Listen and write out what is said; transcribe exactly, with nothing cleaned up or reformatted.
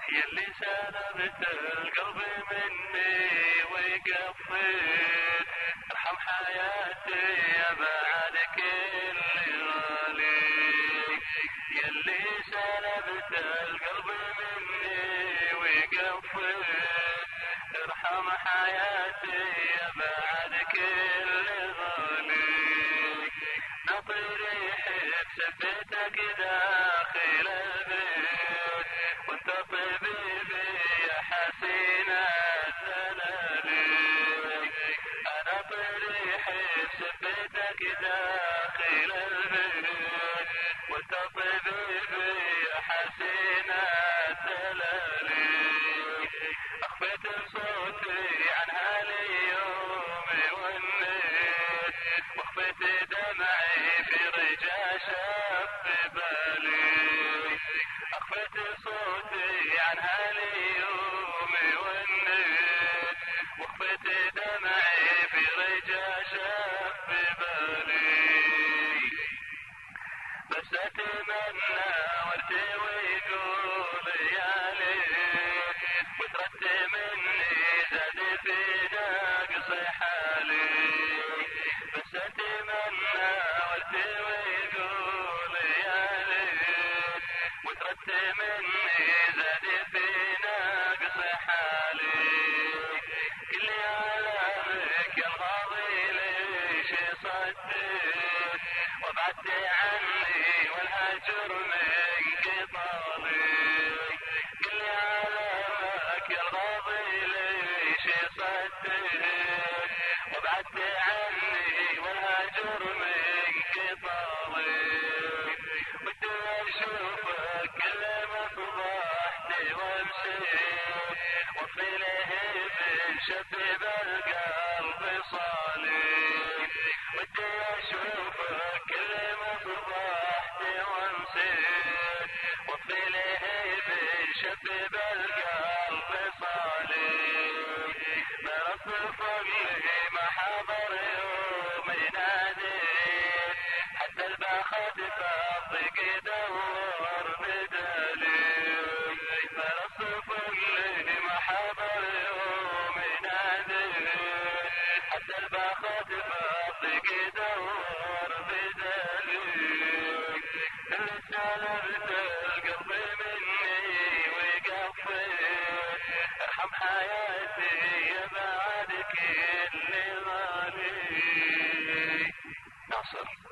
يلي سلبت القلب مني وقفيت ارحم حياتي يا بعد كل غالي. يلي سلبت القلب مني وقفيت ارحم حياتي يا بعد كل غالي. نطير يحب سبيتك داخل البيت وانت طبيبي يا حسين الدلالي. انا طير يحب سبيتك داخل البيت وانت طبيبي يا حسين الدلالي. اخفيت صوتي عن هاليوم والنيت واخفيت دمعي في رجا شف بالي. اخفيت صوتي عن هاليوم والنيت واخفيت دمعي في رجا شف بالي. بس اتمنى وارتوي يقول يا ليت وترد مني زاد في ناقص حالي. بس اتمنى وارتوي يقول يا ليت وترد مني زاد في ناقص حالي. كل عالمك يا الغاضي ليش صديت وابعدت عني والهجر منك طالي. كل عالمك يا الغاضي ليش صديت وابعدت عني والهجر منك طالي. ودي اشوفك كل ما صبحت وامسيت وفي لهيب شبب القلب صالي. ودي اشوفك كل ما صبحت وامسيت وفي لهيب شبب القلب صالي. برصف لي ما حضر يوم يناديت حتى البخت فالضيق دور بدالي. برصف لي ما حضر يوم يناديت حتى البخت فالضيق دور بدالي. اللي سلبت القلب مني وقفيت ارحم حياتي يا بعد كل غالي. ناصر.